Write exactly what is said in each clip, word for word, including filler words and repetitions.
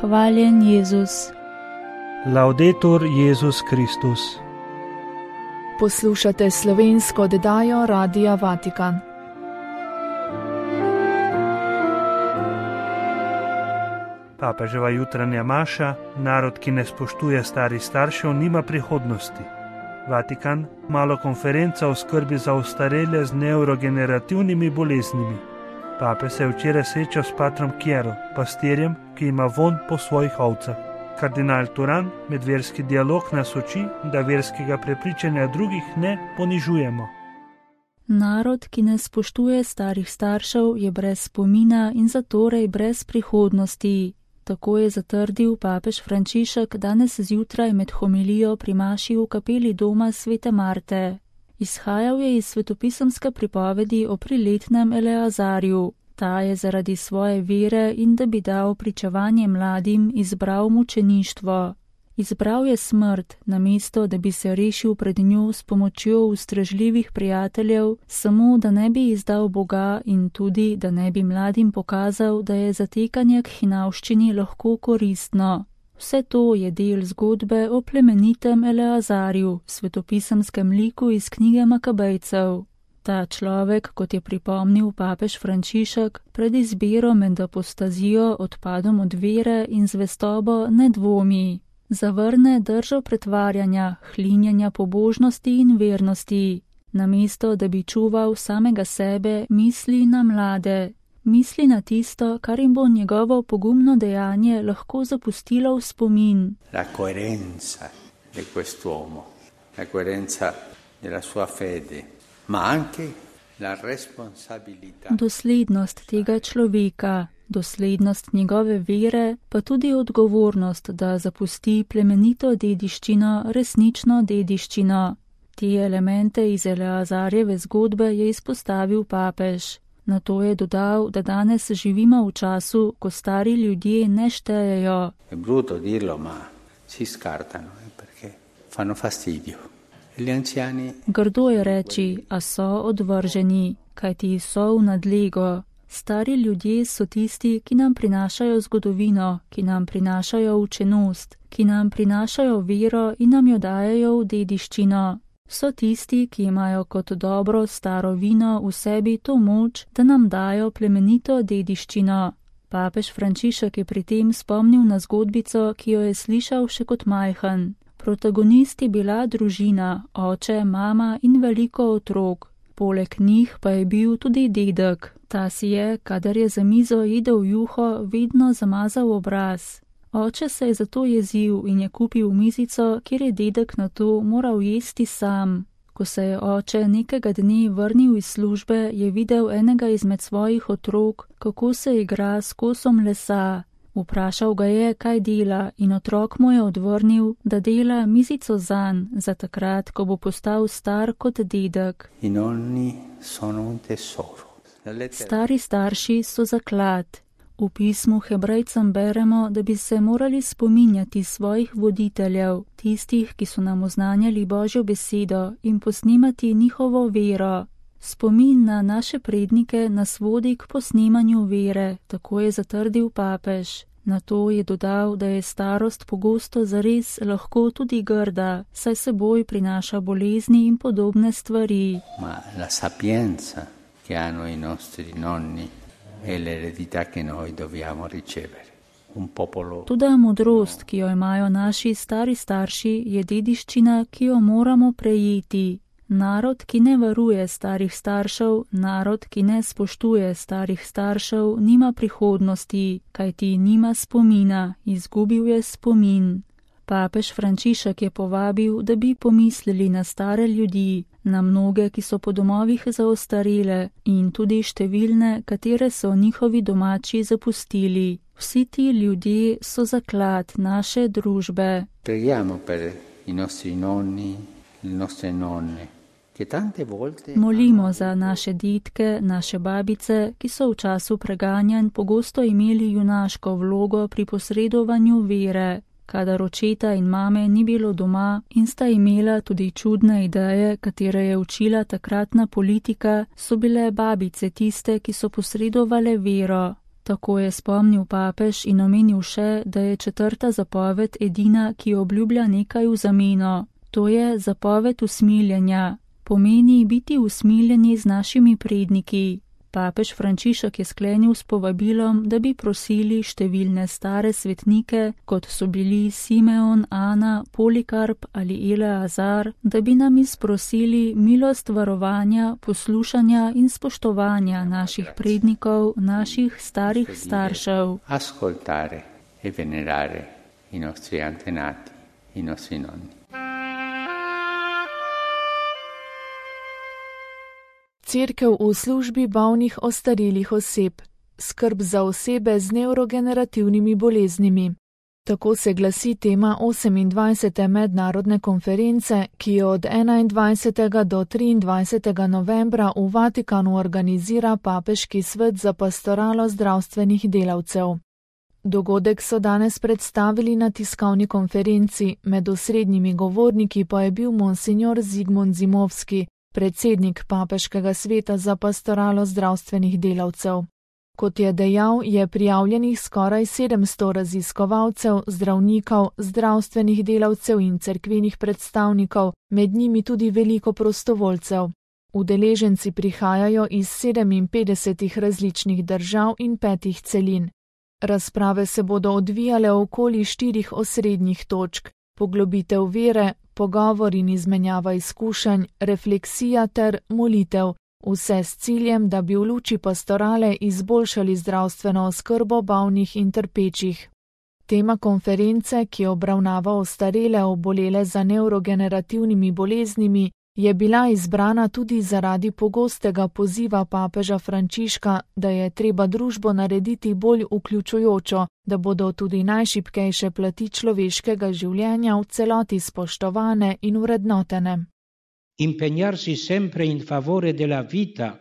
Hvaljen Jezus. Laudetur Jezus Kristus. Poslušate slovensko oddajo Radia Vatikan. Papeževa jutranja maša, narod, ki ne spoštuje starih staršev, nima prihodnosti. Vatikan, malo konferenca o skrbi za ostarele z neurogenerativnimi boleznimi. Pape se je včeraj srečal s patrom Kjero, pastirjem, ki ima vonj po svojih ovcah. Kardinal Turan medverski dialog nas uči, da verskega prepričanja drugih ne ponižujemo. Narod, ki ne spoštuje starih staršev, je brez spomina in zatorej brez prihodnosti. Tako je zatrdil papež Frančišek danes zjutraj med homilijo pri maši v kapeli doma svete Marte. Izhajal je iz svetopisemske pripovedi o priletnem Eleazarju. Ta je zaradi svoje vere in da bi dal pričevanje mladim izbral mučeništvo. Izbral je smrt, namesto da bi se rešil pred njo s pomočjo ustrežljivih prijateljev, samo da ne bi izdal Boga in tudi, da ne bi mladim pokazal, da je zatekanje k hinavščini lahko koristno. Vse to je del zgodbe o plemenitem Eleazarju, svetopisemskem liku iz knjige Makabejcev. Ta človek, kot je pripomnil papež Frančišek, pred izbiro med apostazijo, odpadom od vere in zvestobo ne dvomi. Zavrne držo pretvarjanja, hlinjenja pobožnosti in vernosti. Namesto, da bi čuval samega sebe, misli na mlade. Misli na tisto, kar jim bo njegovo pogumno dejanje lahko zapustilo v spomin. La coerenza di quest'uomo, la coerenza della sua fede, ma anche la responsabilità. Doslednost tega človeka, doslednost njegove vere, pa tudi odgovornost, da zapusti plemenito dediščino, resnično dediščino. Te elemente iz Eleazarjeve zgodbe je izpostavil papež. Nato je dodal, da danes živimo v času, ko stari ljudje ne štejejo. Je bruto dirlo, ma si scartano, perché fanno fastidio. Gli anziani... Grdo je reči, a so odvrženi, kajti so v nadlego. Stari ljudje so tisti, ki nam prinašajo zgodovino, ki nam prinašajo učenost, ki nam prinašajo vero in nam jo dajejo v dediščino. So tisti, ki imajo kot dobro staro vino v sebi to moč, da nam dajo plemenito dediščino. Papež Frančišek je pri tem spomnil na zgodbico, ki jo je slišal še kot majhen. Protagonist je bila družina, oče, mama in veliko otrok. Poleg njih pa je bil tudi dedek. Ta si je, kadar je za mizo jedel juho, vedno zamazal obraz. Oče se je zato jezil in je kupil mizico, kjer je dedek na to moral jesti sam. Ko se je oče nekega dne vrnil iz službe, je videl enega izmed svojih otrok, kako se igra s kosom lesa. Vprašal ga je, kaj dela, in otrok mu je odvrnil, da dela mizico zanj, za takrat, ko bo postal star kot dedek. I nonni sono un tesoro. Stari starši so zaklad. V pismu Hebrejcem beremo, da bi se morali spominjati svojih voditeljev, tistih, ki so nam oznanjali Božjo besedo, in posnemati njihovo vero. Spomin na naše prednike nas vodi k posnemanju vere, tako je zatrdil papež. Nato je dodal, da je starost pogosto zares lahko tudi grda, saj seboj prinaša bolezni in podobne stvari. Ma la sapienza che hanno i nostri nonni è l'eredità che noi dobbiamo ricevere. Un popolo... Toda modrost, ki jo imajo naši stari starši, je dediščina, ki jo moramo prejeti. Narod, ki ne varuje starih staršev, narod, ki ne spoštuje starih staršev, nima prihodnosti, kajti nima spomina, izgubil je spomin. Papež Frančišek je povabil, da bi pomislili na stare ljudi, na mnoge, ki so po domovih za ostarele in tudi številne, katere so njihovi domači zapustili. Vsi ti ljudje so zaklad naše družbe. Preghiamo per i nostri nonni, le nostre nonne. Molimo za naše dedke, naše babice, ki so v času preganjanj pogosto imeli junaško vlogo pri posredovanju vere. Kadar očeta in mame ni bilo doma in sta imela tudi čudne ideje, katere je učila takratna politika, so bile babice tiste, ki so posredovale vero. Tako je spomnil papež in omenil še, da je četrta zapoved edina, ki obljublja nekaj v zameno. To je zapoved usmiljenja. Pomeni biti usmiljeni z našimi predniki. Papež Frančišek je sklenil s povabilom, da bi prosili številne stare svetnike, kot so bili Simeon, Ana, Polikarp ali Eleazar, da bi nam izprosili milost varovanja, poslušanja in spoštovanja naših prednikov, naših starih staršev. Ascoltare e venerare i nostri antenati, i nostri nonni. Cerkev v službi bolnih ostarelih oseb, skrb za osebe z nevrogenerativnimi boleznimi. Tako se glasi tema osemindvajsete mednarodne konference, ki jo od enaindvajsetega do triindvajsetega novembra v Vatikanu organizira Papeški svet za pastoralo zdravstvenih delavcev. Dogodek so danes predstavili na tiskovni konferenci, med osrednjimi govorniki pa je bil monsignor Zigmund Zimovski, predsednik Papeškega sveta za pastoralo zdravstvenih delavcev. Kot je dejal, je prijavljenih skoraj sedemsto raziskovalcev, zdravnikov, zdravstvenih delavcev in cerkvenih predstavnikov, med njimi tudi veliko prostovoljcev. Udeleženci prihajajo iz sedeminpetdesetih različnih držav in petih celin. Razprave se bodo odvijale okoli štirih osrednjih točk: poglobitev vere, pogovor in izmenjava izkušenj, refleksija ter molitev, vse s ciljem, da bi v luči pastorale izboljšali zdravstveno oskrbo bolnih in trpečih. Tema konference, ki obravnava ostarele obolele za nevrogenerativnimi boleznimi, je bila izbrana tudi zaradi pogostega poziva papeža Frančiška, da je treba družbo narediti bolj vključujočo, da bodo tudi najšibkejše plati človeškega življenja v celoti spoštovane in vrednotene. Impegnarsi sempre in favore della vita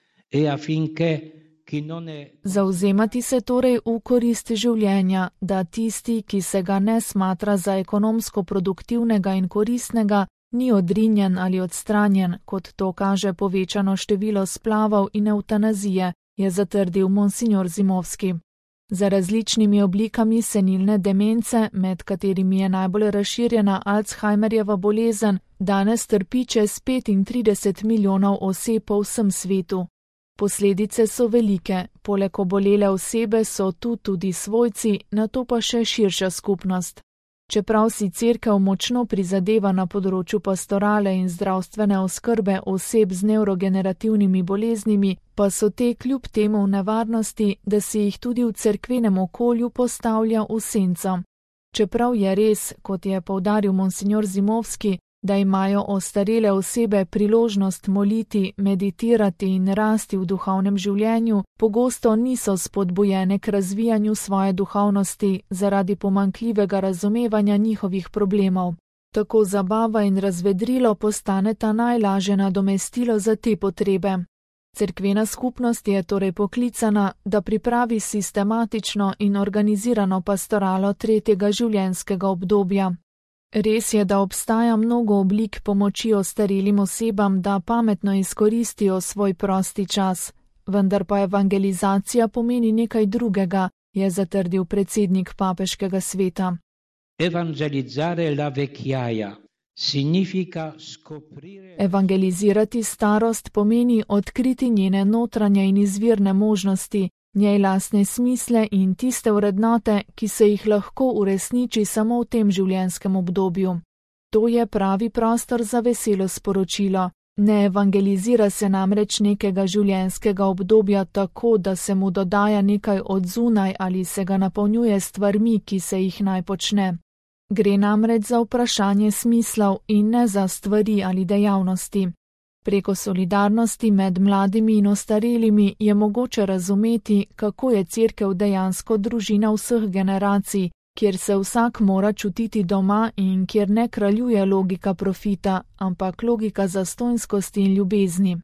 e affinché chi non è... Zavzemati se torej v korist življenja, da tisti, ki se ga ne smatra za ekonomsko produktivnega in koristnega, ni odrinjen ali odstranjen, kot to kaže povečano število splavov in eutanazije, je zatrdil monsignor Zimovski. Za različnimi oblikami senilne demence, med katerimi je najbolj razširjena Alzheimerjeva bolezen, danes trpi čez petintrideset milijonov oseb po vsem svetu. Posledice so velike, poleg obolele osebe so tu tudi svojci, nato pa še širša skupnost. Čeprav si cerkev močno prizadeva na področju pastorale in zdravstvene oskrbe oseb z nevrogenerativnimi boleznimi, pa so te kljub temu v nevarnosti, da se jih tudi v cerkvenem okolju postavlja v senco. Čeprav je res, kot je poudaril monsignor Zimovski, da imajo ostarele osebe priložnost moliti, meditirati in rasti v duhovnem življenju, pogosto niso spodbujene k razvijanju svoje duhovnosti zaradi pomanjkljivega razumevanja njihovih problemov. Tako zabava in razvedrilo postaneta najlažje nadomestilo za te potrebe. Cerkvena skupnost je torej poklicana, da pripravi sistematično in organizirano pastoralo tretjega življenjskega obdobja. Res je, da obstaja mnogo oblik pomoči ostarelim osebam, da pametno izkoristijo svoj prosti čas, vendar pa evangelizacija pomeni nekaj drugega, je zatrdil predsednik Papeškega sveta. Evangelizzare la vecchiaia significa scoprire... Evangelizirati starost pomeni odkriti njene notranje in izvirne možnosti, njej lastne smisle in tiste vrednote, ki se jih lahko uresniči samo v tem življenjskem obdobju. To je pravi prostor za veselo sporočilo. Ne evangelizira se namreč nekega življenjskega obdobja tako, da se mu dodaja nekaj od zunaj ali se ga napolnjuje stvarmi, ki se jih naj počne. Gre namreč za vprašanje smislov in ne za stvari ali dejavnosti. Preko solidarnosti med mladimi in ostarelimi je mogoče razumeti, kako je cerkev dejansko družina vseh generacij, kjer se vsak mora čutiti doma in kjer ne kraljuje logika profita, ampak logika zastonjskosti in ljubezni.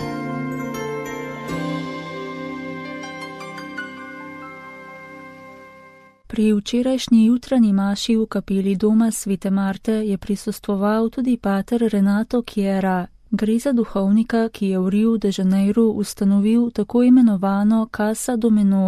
Pri včerajšnji jutranji maši v kapeli doma Svete Marte je prisostvoval tudi pater Renato Chiera. Gre za duhovnika, ki je v Riu de Janeiru ustanovil tako imenovano Casa do Menor.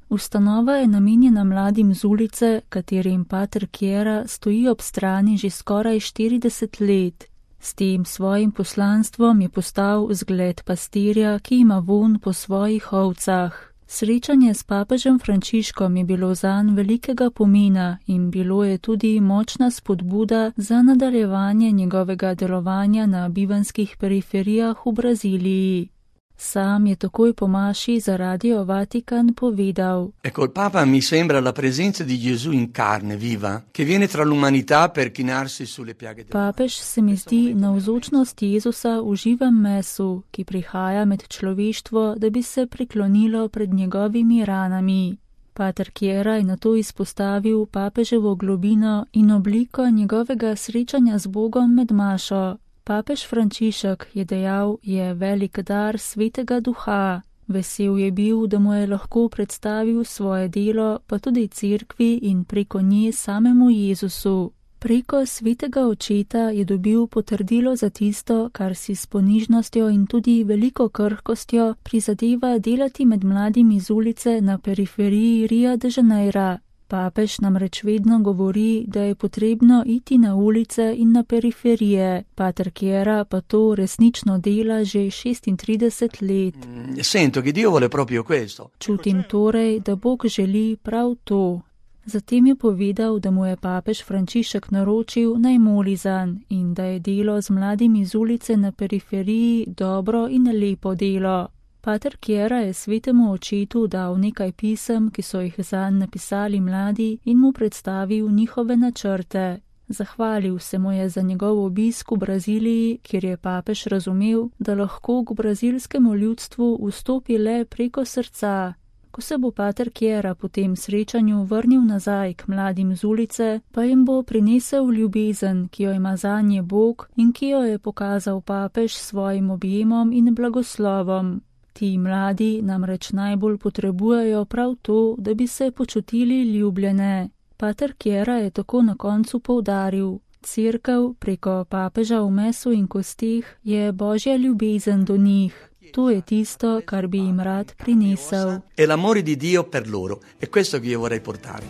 Ustanova je namenjena mladim z ulice, katerim pater Chiera stoji ob strani že skoraj štirideset let. S tem svojim poslanstvom je postal zgled pastirja, ki ima vonj po svojih ovcah. Srečanje s papežem Frančiškom je bilo zanj velikega pomena in bilo je tudi močna spodbuda za nadaljevanje njegovega delovanja na bivanskih periferijah v Braziliji. Sam je takoj po maši za Radio Vatikan povedal: Ecco, il Papa mi sembra la presenza di Gesù in carne viva, che viene tra l'umanità per chinarsi sulle piaghe del Papež se mi zdi navzočnost Jezusa v živem mesu, ki prihaja med človeštvo, da bi se priklonilo pred njegovimi ranami. Pater Chiera je nato izpostavil papeževo globino in obliko njegovega srečanja z Bogom med mašo. Papež Frančišek je dejal, je velik dar svetega duha. Vesel je bil, da mu je lahko predstavil svoje delo, pa tudi cerkvi in preko nje samemu Jezusu. Preko svetega očeta je dobil potrdilo za tisto, kar si s ponižnostjo in tudi veliko krhkostjo prizadeva delati med mladimi z ulice na periferiji Rio de Janeira. Papež namreč vedno govori, da je potrebno iti na ulice in na periferije. Pater Chiera pa to resnično dela že šestintrideset let. Sento che Dio vuole proprio questo. Čutim torej, da Bog želi prav to. Zatem je povedal, da mu je papež Frančišek naročil, naj moli zanj in da je delo z mladimi z ulice na periferiji dobro in lepo delo. Pater Chiera je svetemu očetu dal nekaj pisem, ki so jih zanj napisali mladi, in mu predstavil njihove načrte. Zahvalil se mu je za njegov obisk v Braziliji, kjer je papež razumel, da lahko k brazilskemu ljudstvu vstopi le preko srca. Ko se bo pater Chiera po tem srečanju vrnil nazaj k mladim z ulice, pa jim bo prinesel ljubezen, ki jo ima zanje Bog in ki jo je pokazal papež s svojim objemom in blagoslovom. Ti mladi namreč najbolj potrebujejo prav to, da bi se počutili ljubljene. Pater Chiera je tako na koncu poudaril: Cerkev preko papeža v mesu in kosteh je božja ljubezen do njih. To je tisto, kar bi jim rad prinesel. E l'amore di Dio per loro. È questo che io vorrei portare.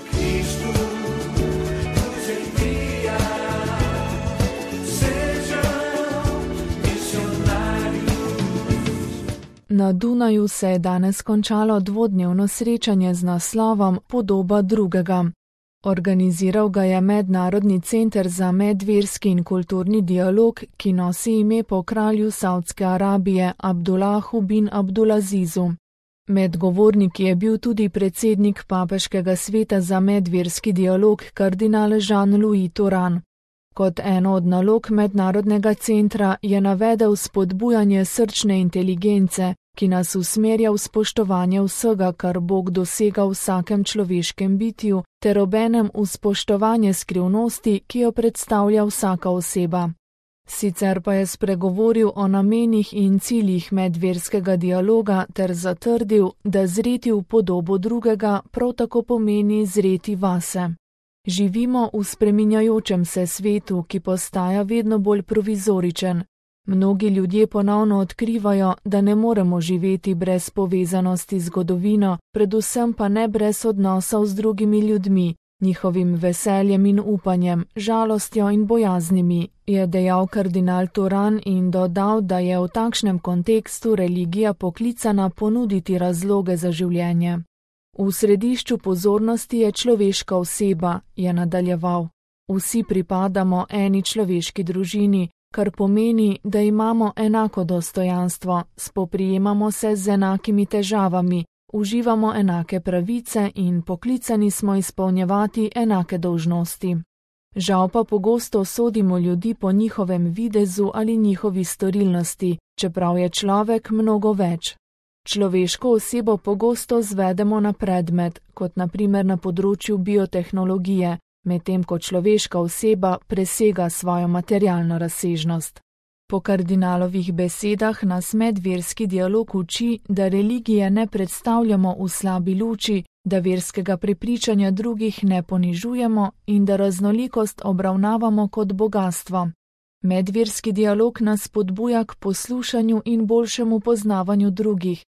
Na Dunaju se je danes končalo dvodnevno srečanje z naslovom Podoba drugega. Organiziral ga je Mednarodni center za medverski in kulturni dialog, ki nosi ime po kralju Saudske Arabije Abdullahu bin Abdulazizu. Med govorniki je bil tudi predsednik Papeškega sveta za medverski dialog kardinal Jean-Louis Turan. Kot eno od nalog Mednarodnega centra je navedel spodbujanje srčne inteligence, ki nas usmerja v spoštovanje vsega, kar Bog dosega v vsakem človeškem bitju, ter obenem v spoštovanje skrivnosti, ki jo predstavlja vsaka oseba. Sicer pa je spregovoril o namenih in ciljih medverskega dialoga ter zatrdil, da zreti v podobo drugega prav tako pomeni zreti vase. Živimo v spreminjajočem se svetu, ki postaja vedno bolj provizoričen. Mnogi ljudje ponovno odkrivajo, da ne moremo živeti brez povezanosti z zgodovino, predvsem pa ne brez odnosov z drugimi ljudmi, njihovim veseljem in upanjem, žalostjo in bojaznimi, je dejal kardinal Turan in dodal, da je v takšnem kontekstu religija poklicana ponuditi razloge za življenje. V središču pozornosti je človeška oseba, je nadaljeval. Vsi pripadamo eni človeški družini, kar pomeni, da imamo enako dostojanstvo, spoprijemamo se z enakimi težavami, uživamo enake pravice in poklicani smo izpolnjevati enake dolžnosti. Žal pa pogosto sodimo ljudi po njihovem videzu ali njihovi storilnosti, čeprav je človek mnogo več. Človeško osebo pogosto zvedemo na predmet, kot na primer na področju biotehnologije, medtem ko človeška oseba presega svojo materialno razsežnost. Po kardinalovih besedah nas medverski dialog uči, da religije ne predstavljamo v slabi luči, da verskega prepričanja drugih ne ponižujemo in da raznolikost obravnavamo kot bogastvo. Medverski dialog nas spodbuja k poslušanju in boljšemu poznavanju drugih,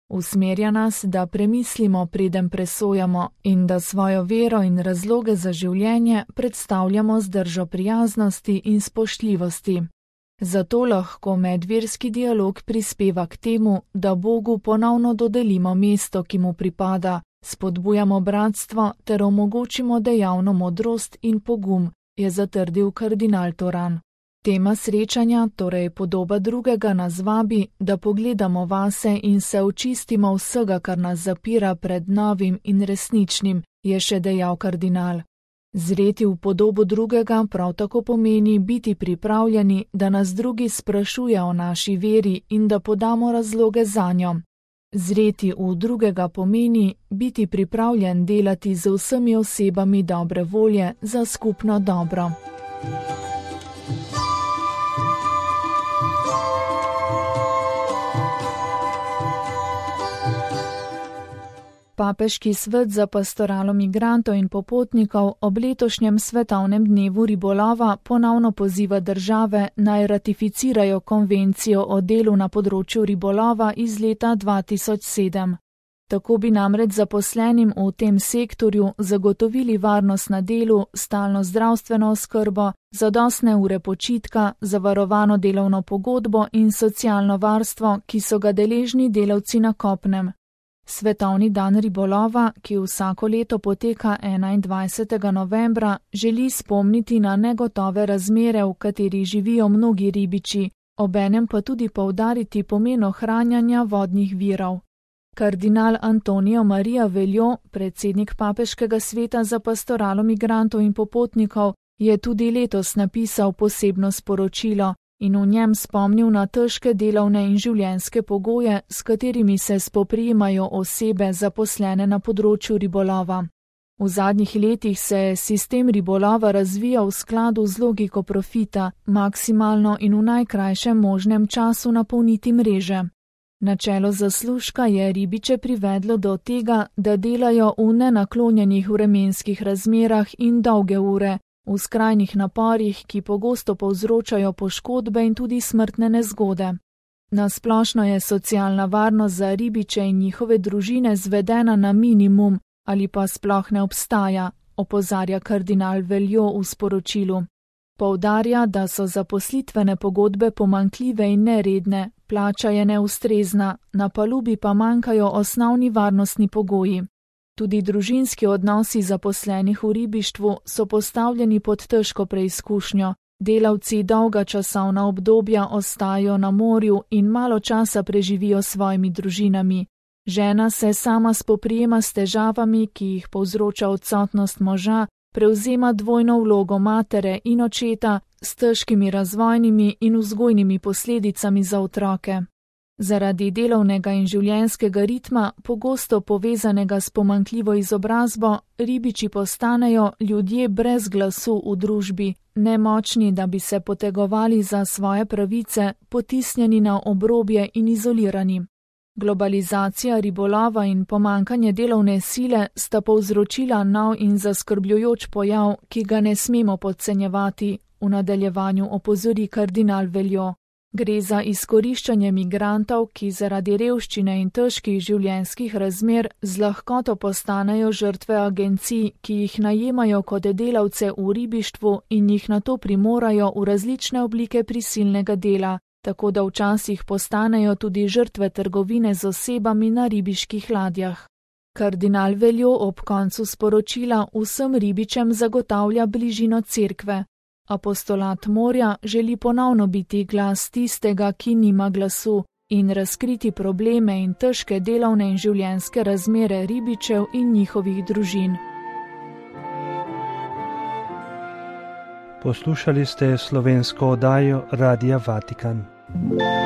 Usmerja nas, da premislimo, preden presojamo, in da svojo vero in razloge za življenje predstavljamo z držo prijaznosti in spoštljivosti. Zato lahko medverski dialog prispeva k temu, da Bogu ponovno dodelimo mesto, ki mu pripada, spodbujamo bratstvo ter omogočimo dejavno modrost in pogum, je zatrdil kardinal Toran. Tema srečanja, torej podoba drugega, nas vabi, da pogledamo vase in se očistimo vsega, kar nas zapira pred novim in resničnim, je še dejal kardinal. Zreti v podobo drugega prav tako pomeni biti pripravljeni, da nas drugi sprašuje o naši veri in da podamo razloge zanjo. Zreti v drugega pomeni biti pripravljen delati z vsemi osebami dobre volje za skupno dobro. Papeški svet za pastoralo migrantov in popotnikov ob letošnjem svetovnem dnevu ribolova ponovno poziva države naj ratificirajo konvencijo o delu na področju ribolova iz leta dva tisoč sedem. Tako bi namreč zaposlenim v tem sektorju zagotovili varnost na delu, stalno zdravstveno oskrbo, zadostne ure počitka, zavarovano delovno pogodbo in socialno varstvo, ki so ga deležni delavci na kopnem. Svetovni dan ribolova, ki vsako leto poteka enaindvajsetega novembra, želi spomniti na negotove razmere, v katerih živijo mnogi ribiči, obenem pa tudi poudariti pomen ohranjanja vodnih virov. Kardinal Antonio Maria Veljo, predsednik Papeškega sveta za pastoralo migrantov in popotnikov, je tudi letos napisal posebno sporočilo in v njem spomnil na težke delovne in življenjske pogoje, s katerimi se spoprijemajo osebe zaposlene na področju ribolova. V zadnjih letih se je sistem ribolova razvijal v skladu z logiko profita, maksimalno in v najkrajšem možnem času napolniti mreže. Načelo zaslužka je ribiče privedlo do tega, da delajo v nenaklonjenih vremenskih razmerah in dolge ure, v skrajnih naporih, ki pogosto povzročajo poškodbe in tudi smrtne nezgode. Nasplošno je socialna varnost za ribiče in njihove družine zvedena na minimum ali pa sploh ne obstaja, opozarja kardinal Veljo v sporočilu. Poudarja, da so zaposlitvene pogodbe pomanjkljive in neredne, plača je neustrezna, na palubi pa manjkajo osnovni varnostni pogoji. Tudi družinski odnosi zaposlenih v ribištvu so postavljeni pod težko preizkušnjo. Delavci dolga časovna obdobja ostajajo na morju in malo časa preživijo s svojimi družinami. Žena se sama spoprijema s težavami, ki jih povzroča odsotnost moža, prevzema dvojno vlogo matere in očeta s težkimi razvojnimi in vzgojnimi posledicami za otroke. Zaradi delovnega in življenjskega ritma, pogosto povezanega s pomanjkljivo izobrazbo, ribiči postanejo ljudje brez glasu v družbi, nemočni, da bi se potegovali za svoje pravice, potisnjeni na obrobje in izolirani. Globalizacija ribolova in pomanjkanje delovne sile sta povzročila nov in zaskrbljujoč pojav, ki ga ne smemo podcenjevati, v nadaljevanju opozori kardinal Veljo. Gre za izkoriščanje migrantov, ki zaradi revščine in težkih življenjskih razmer z lahkoto postanejo žrtve agencij, ki jih najemajo kot delavce v ribištvu in jih nato primorajo v različne oblike prisilnega dela, tako da včasih postanejo tudi žrtve trgovine z osebami na ribiških ladjah. Kardinal Veljo ob koncu sporočila vsem ribičem zagotavlja bližino cerkve. Apostolat morja želi ponovno biti glas tistega, ki nima glasu, in razkriti probleme in težke delovne in življenjske razmere ribičev in njihovih družin. Poslušali ste slovensko oddajo Radia Vatikan.